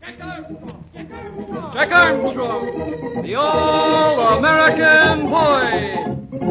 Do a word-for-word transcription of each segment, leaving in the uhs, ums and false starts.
Jack Armstrong! Jack Armstrong! Jack Armstrong! The All-American Boy!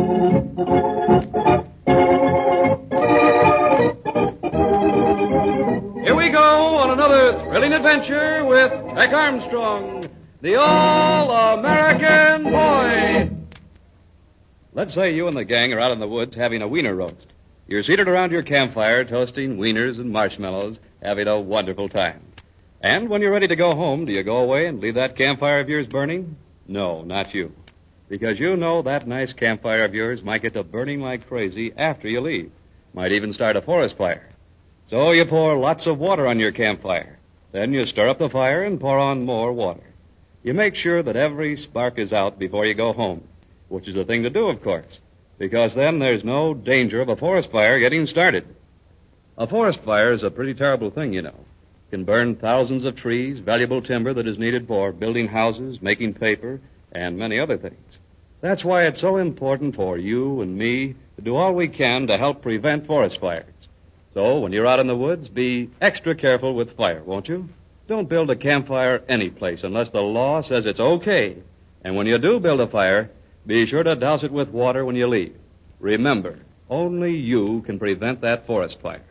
Here we go on another thrilling adventure with Jack Armstrong, the All-American Boy! Let's say you and the gang are out in the woods having a wiener roast. You're seated around your campfire, toasting wieners and marshmallows, having a wonderful time. And when you're ready to go home, do you go away and leave that campfire of yours burning? No, not you. Because you know that nice campfire of yours might get to burning like crazy after you leave. Might even start a forest fire. So you pour lots of water on your campfire. Then you stir up the fire and pour on more water. You make sure that every spark is out before you go home, which is the thing to do, of course, because then there's no danger of a forest fire getting started. A forest fire is a pretty terrible thing, you know. It can burn thousands of trees, valuable timber that is needed for building houses, making paper, and many other things. That's why it's so important for you and me to do all we can to help prevent forest fires. So when you're out in the woods, be extra careful with fire, won't you? Don't build a campfire any place unless the law says it's okay. And when you do build a fire, be sure to douse it with water when you leave. Remember, only you can prevent that forest fire.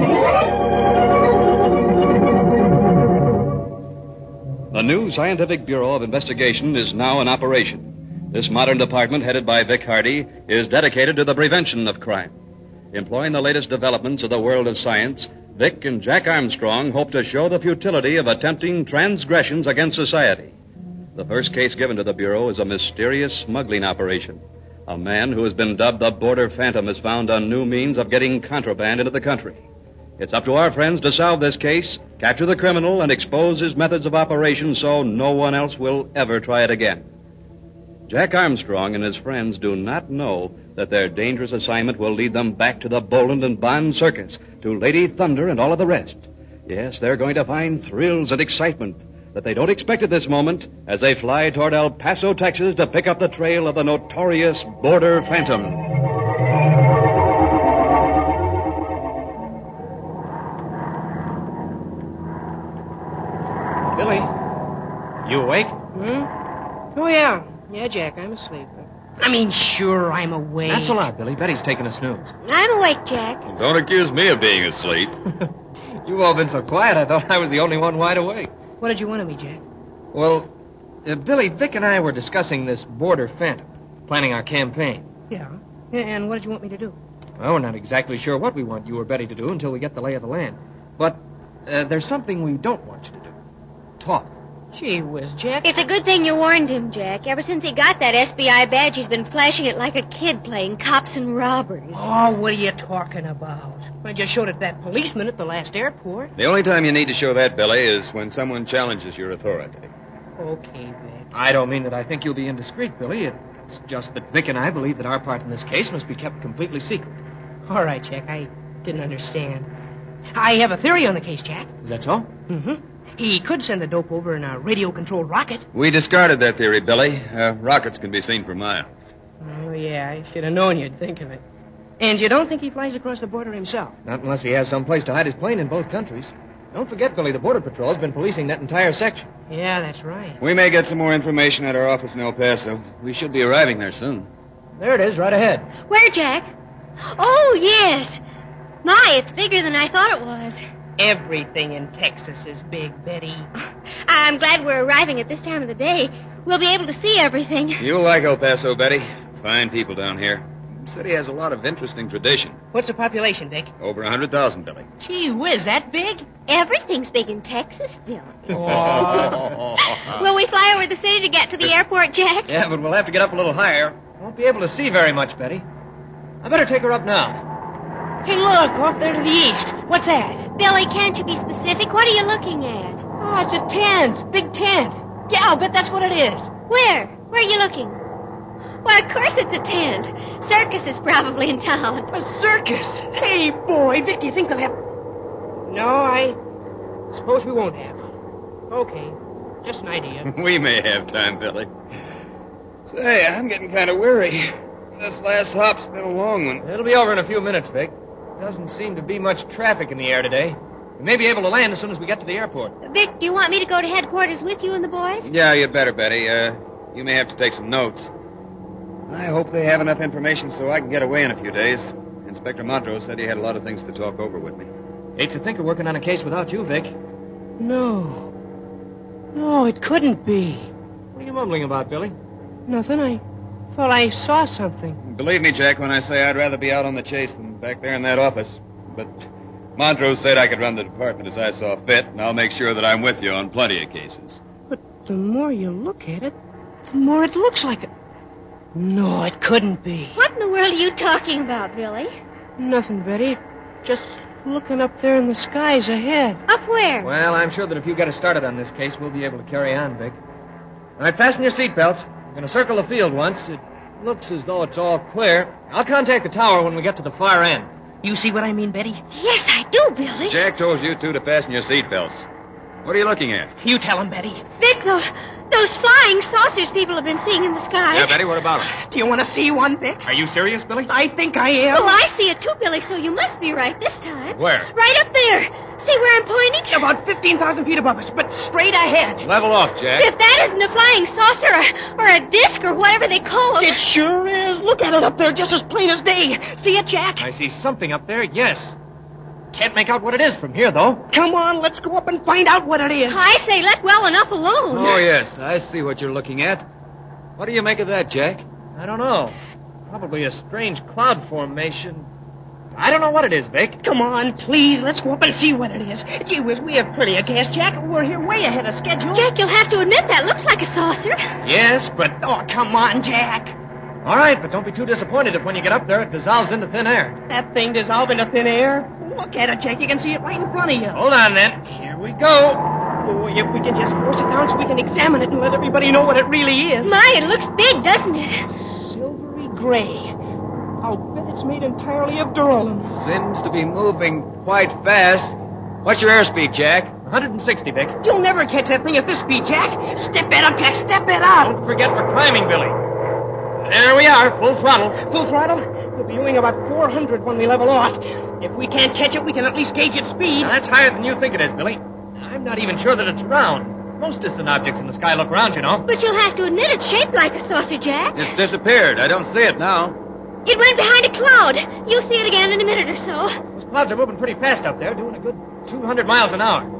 The new Scientific Bureau of Investigation is now in operation. This modern department, headed by Vic Hardy, is dedicated to the prevention of crime. Employing the latest developments of the world of science, Vic and Jack Armstrong hope to show the futility of attempting transgressions against society. The first case given to the Bureau is a mysterious smuggling operation. A man who has been dubbed the Border Phantom has found a new means of getting contraband into the country. It's up to our friends to solve this case, capture the criminal, and expose his methods of operation so no one else will ever try it again. Jack Armstrong and his friends do not know that their dangerous assignment will lead them back to the Boland and Bond Circus, to Lady Thunder and all of the rest. Yes, they're going to find thrills and excitement that they don't expect at this moment as they fly toward El Paso, Texas to pick up the trail of the notorious Border Phantom. Billy, you awake? Hmm? Oh, yeah. Yeah, Jack, I'm asleep. I mean, sure, I'm awake. That's a lot, Billy. Betty's taking a snooze. I'm awake, Jack. Don't accuse me of being asleep. You've all been so quiet, I thought I was the only one wide awake. What did you want of me, Jack? Well, uh, Billy, Vic and I were discussing this Border Phantom, planning our campaign. Yeah. And what did you want me to do? Well, we're not exactly sure what we want you or Betty to do until we get the lay of the land. But uh, there's something we don't want you to do. Talk. Gee whiz, Jack. It's a good thing you warned him, Jack. Ever since he got that S B I badge, he's been flashing it like a kid playing cops and robbers. Oh, what are you talking about? I just showed it that policeman at the last airport. The only time you need to show that, Billy, is when someone challenges your authority. Okay, Vic. I don't mean that I think you'll be indiscreet, Billy. It's just that Vic and I believe that our part in this case must be kept completely secret. All right, Jack. I didn't understand. I have a theory on the case, Jack. Is that so? Mm-hmm. He could send the dope over in a radio-controlled rocket. We discarded that theory, Billy. Uh, rockets can be seen for miles. Oh, yeah. I should have known you'd think of it. And you don't think he flies across the border himself? Not unless he has some place to hide his plane in both countries. Don't forget, Billy, the Border Patrol's been policing that entire section. Yeah, that's right. We may get some more information at our office in El Paso. We should be arriving there soon. There it is, right ahead. Where, Jack? Oh, yes. My, it's bigger than I thought it was. Everything in Texas is big, Betty. I'm glad we're arriving at this time of the day. We'll be able to see everything. You'll like El Paso, Betty. Fine people down here. The city has a lot of interesting tradition. What's the population, Vic? Over a hundred thousand, Billy. Gee whiz, that big? Everything's big in Texas, Bill. Oh. Will we fly over the city to get to the airport, Jack? Yeah, but we'll have to get up a little higher. Won't be able to see very much, Betty. I better take her up now. Hey, look, off there to the east. What's that? Billy, can't you be specific? What are you looking at? Oh, it's a tent. Big tent. Yeah, I'll bet that's what it is. Where? Where are you looking? Why, of course it's a tent. Circus is probably in town. A circus? Hey, boy, Vic, you think they'll have... No, I suppose we won't have. Okay, just an idea. We may have time, Billy. Say, I'm getting kind of weary. This last hop's been a long one. It'll be over in a few minutes, Vic. Doesn't seem to be much traffic in the air today. We may be able to land as soon as we get to the airport. Vic, do you want me to go to headquarters with you and the boys? Yeah, you'd better, Betty. Uh, you may have to take some notes. I hope they have enough information so I can get away in a few days. Inspector Montrose said he had a lot of things to talk over with me. Hate to think of working on a case without you, Vic. No. No, it couldn't be. What are you mumbling about, Billy? Nothing. I thought I saw something. Believe me, Jack, when I say I'd rather be out on the chase than back there in that office. But Montrose said I could run the department as I saw fit, and I'll make sure that I'm with you on plenty of cases. But the more you look at it, the more it looks like it. No, it couldn't be. What in the world are you talking about, Billy? Nothing, Betty. Just looking up there in the skies ahead. Up where? Well, I'm sure that if you get us started on this case, we'll be able to carry on, Vic. All right, fasten your seatbelts. We're going to circle the field once. It looks as though it's all clear. I'll contact the tower when we get to the far end. You see what I mean, Betty? Yes, I do, Billy. Jack told you two to fasten your seatbelts. What are you looking at? You tell him, Betty. Vic, those, those flying saucers people have been seeing in the sky. Yeah, Betty, what about them? Do you want to see one, Vic? Are you serious, Billy? I think I am. Oh, I see it too, Billy, so you must be right this time. Where? Right up there. See where I'm pointing? About fifteen thousand feet above us, but straight ahead. Level off, Jack. If that isn't a flying saucer or, or a disc or whatever they call them. It sure is. Look at it up there, just as plain as day. See it, Jack? I see something up there, yes. Can't make out what it is from here, though. Come on, let's go up and find out what it is. I say, let well enough alone. Oh, yes, I see what you're looking at. What do you make of that, Jack? I don't know. Probably a strange cloud formation. I don't know what it is, Vic. Come on, please, let's go up and see what it is. Gee whiz, we have plenty of gas, Jack. We're here way ahead of schedule. Jack, you'll have to admit that looks like a saucer. Yes, but... Oh, come on, Jack. All right, but don't be too disappointed if when you get up there it dissolves into thin air. That thing dissolved into thin air? Look at it, Jack. You can see it right in front of you. Hold on, then. Here we go. Boy, if we can just force it down so we can examine it and let everybody know what it really is. My, it looks big, doesn't it? Silvery gray. I'll bet it's made entirely of duralumin. Seems to be moving quite fast. What's your airspeed, Jack? one hundred sixty, Vic. You'll never catch that thing at this speed, Jack. Step it up, Jack. Step it up. Don't forget we're climbing, Billy. There we are, full throttle. Full throttle? We'll be doing about four hundred when we level off. If we can't catch it, we can at least gauge its speed. Now, that's higher than you think it is, Billy. I'm not even sure that it's round. Most distant objects in the sky look round, you know. But you'll have to admit it's shaped like a saucer, Jack. It's disappeared. I don't see it now. It went behind a cloud. You'll see it again in a minute or so. Those clouds are moving pretty fast up there, doing a good two hundred miles an hour.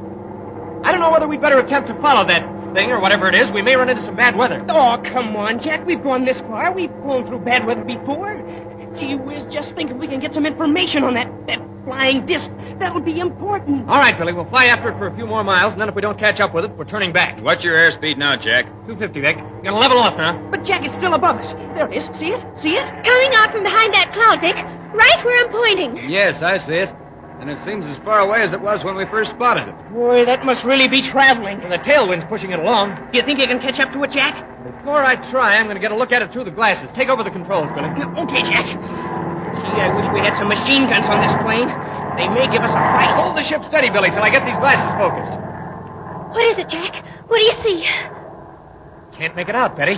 I don't know whether we'd better attempt to follow that thing or whatever it is. We may run into some bad weather. Oh, come on, Jack. We've gone this far. We've flown through bad weather before. Gee whiz, just think if we can get some information on that, that flying disc. That would be important. All right, Billy. We'll fly after it for a few more miles, and then if we don't catch up with it, we're turning back. What's your airspeed now, Jack? two fifty, Vic. Gonna level off now. But, Jack, it's still above us. There it is. See it? See it? Coming out from behind that cloud, Vic. Right where I'm pointing. Yes, I see it. And it seems as far away as it was when we first spotted it. Boy, that must really be traveling. The tailwind's pushing it along. Do you think you can catch up to it, Jack? Before I try, I'm going to get a look at it through the glasses. Take over the controls, Billy. Okay, Jack. Gee, I wish we had some machine guns on this plane. They may give us a fight. Hold the ship steady, Billy, till I get these glasses focused. What is it, Jack? What do you see? Can't make it out, Betty.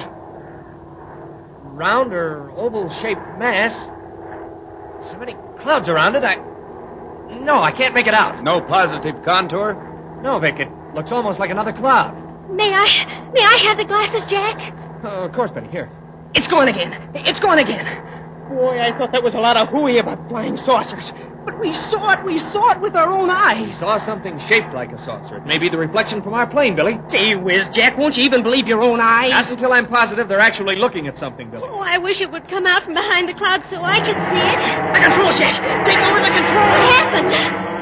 Round or oval-shaped mass. So many clouds around it, I... No, I can't make it out. No positive contour? No, Vic, it looks almost like another cloud. May I... May I have the glasses, Jack? Uh, of course, Betty, here. It's going again. It's going again. Boy, I thought that was a lot of hooey about flying saucers. But we saw it. We saw it with our own eyes. Saw something shaped like a saucer. It may be the reflection from our plane, Billy. Gee whiz, Jack, won't you even believe your own eyes? Not until I'm positive they're actually looking at something, Billy. Oh, I wish it would come out from behind the clouds so I could see it. The controls, Jack. Take over the controls. What happened?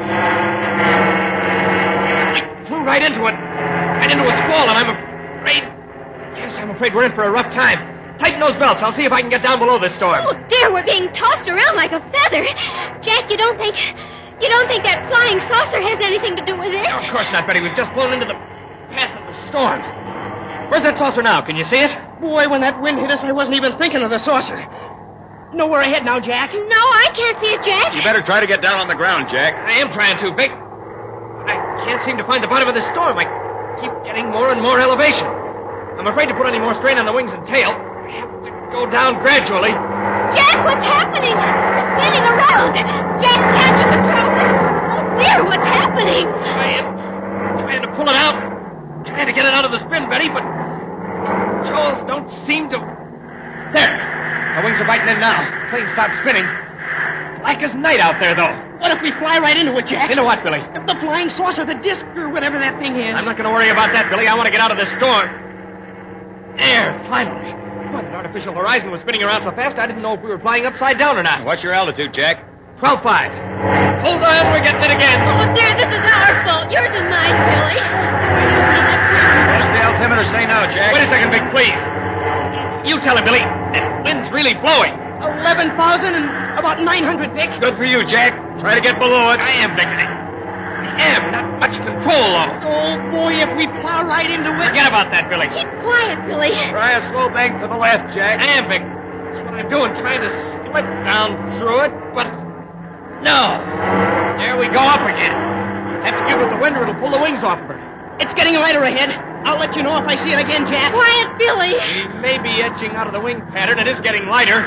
We flew right into it. Right into a squall, and I'm afraid... Yes, I'm afraid we're in for a rough time. Tighten those belts. I'll see if I can get down below this storm. Oh, dear, we're being tossed around like a feather. Jack, you don't think... You don't think that flying saucer has anything to do with it? No, of course not, Betty. We've just flown into the path of the storm. Where's that saucer now? Can you see it? Boy, when that wind hit us, I wasn't even thinking of the saucer. Nowhere ahead now, Jack. No, I can't see it, Jack. You better try to get down on the ground, Jack. I am trying to, Vic. I can't seem to find the bottom of this storm. I keep getting more and more elevation. I'm afraid to put any more strain on the wings and tail. I have to go down gradually. Jack, what's happening? It's spinning around. Jack, catch the controls. Oh, dear, what's happening? Trying, trying to pull it out. Trying to get it out of the spin, Betty, but controls don't seem to... There. The wings are biting in now. Plane stopped spinning. Black as night out there, though. What if we fly right into it, Jack? Into what, Billy? The flying saucer, the disc, or whatever that thing is. I'm not going to worry about that, Billy. I want to get out of this storm. There, finally. Boy, that artificial horizon was spinning around so fast I didn't know if we were flying upside down or not. What's your altitude, Jack? twelve five. Hold on, we're getting it again. Oh, dear, this is our fault. Yours and mine, Billy. What does the altimeter say now, Jack? Wait a second, Vic, please. You tell him, Billy. That wind's really blowing. eleven thousand and about nine hundred, Vic. Good for you, Jack. Try to get below it. I am, Vic. I am. Not much control, though. Oh, boy, if we plow right into it. Forget about that, Billy. Keep quiet, Billy. Try a slow bank to the left, Jack. I am, Vic. That's what I'm doing, trying to slip down through it, but... No. There we go up again. Have to give it the wind or it'll pull the wings off of her. It's getting lighter ahead. I'll let you know if I see it again, Jack. Quiet, Billy. We may be edging out of the wing pattern. It is getting lighter.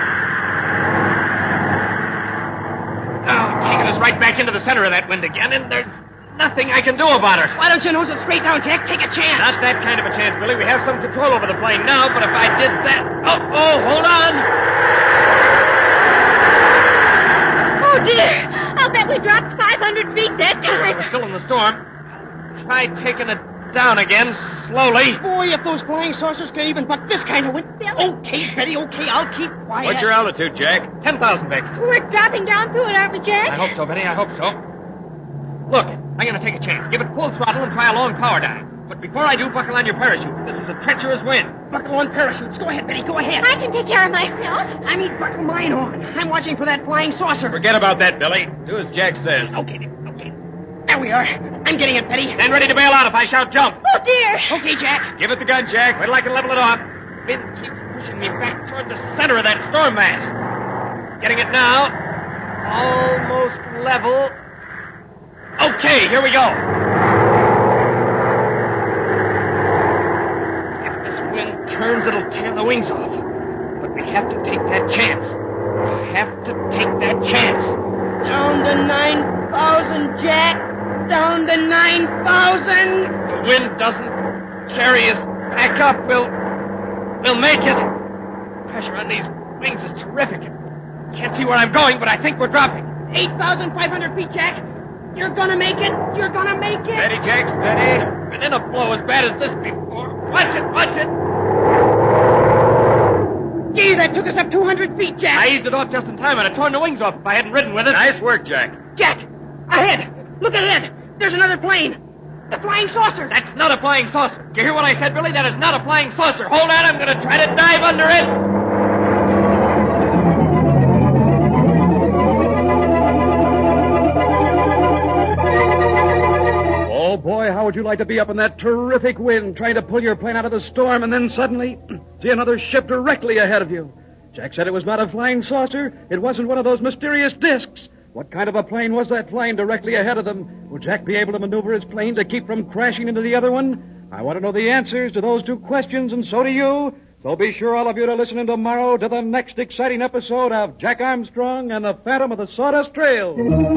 Oh, taking us right back into the center of that wind again, and there's nothing I can do about her. Why don't you nose it straight down, Jack? Take a chance. Not that kind of a chance, Billy. We have some control over the plane now, but if I did that... Oh, oh, hold on. Oh, dear. I'll bet we dropped five hundred feet that time. We're still in the storm. Try taking it down again, slowly. Boy, if those flying saucers can even buck this kind of wind. Billy. Okay, Betty, okay, I'll keep quiet. What's your altitude, Jack? ten thousand, Vic. We're dropping down through it, aren't we, Jack? I hope so, Betty. I hope so. Look, I'm going to take a chance. Give it full throttle and try a long power dive. But before I do, buckle on your parachutes. This is a treacherous wind. Buckle on parachutes. Go ahead, Betty, go ahead. I can take care of myself. I mean, buckle mine on. I'm watching for that flying saucer. Forget about that, Billy. Do as Jack says. Okay, Dick, okay. There we are. I'm getting it, Betty. Stand ready to bail out if I shout jump. Oh, dear. Okay, Jack. Give it the gun, Jack. Wait till I can level it off. Wind keeps pushing me back toward the center of that storm mass. Getting it now. Almost level. Okay, here we go. If this wind turns, it'll tear the wings off. But we have to take that chance. We have to take that chance. Down to nine thousand, Jack. Down to nine thousand. The wind doesn't carry us back up. We'll, we'll make it. Pressure on these wings is terrific. Can't see where I'm going, but I think we're dropping. eight thousand five hundred feet, Jack. You're gonna make it. You're gonna make it. Steady, Jack, steady. Been in a blow as bad as this before. Watch it, watch it. Gee, that took us up two hundred feet, Jack. I eased it off just in time. I'd have torn the wings off if I hadn't ridden with it. Nice work, Jack. Jack, ahead. Look ahead. There's another plane. The flying saucer. That's not a flying saucer. Do you hear what I said, Billy? That is not a flying saucer. Hold on, I'm going to try to dive under it. Oh, boy, how would you like to be up in that terrific wind, trying to pull your plane out of the storm, and then suddenly see another ship directly ahead of you? Jack said it was not a flying saucer. It wasn't one of those mysterious discs. What kind of a plane was that flying directly ahead of them? Will Jack be able to maneuver his plane to keep from crashing into the other one? I want to know the answers to those two questions, and so do you. So be sure, all of you, to listen in tomorrow to the next exciting episode of Jack Armstrong and the Phantom of the Sawdust Trail.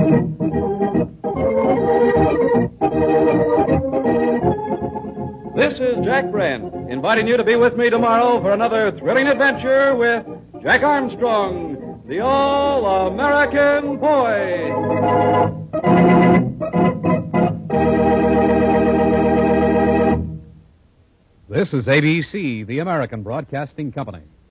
This is Jack Brand, inviting you to be with me tomorrow for another thrilling adventure with Jack Armstrong, the All-American Boy. This is A B C, the American Broadcasting Company.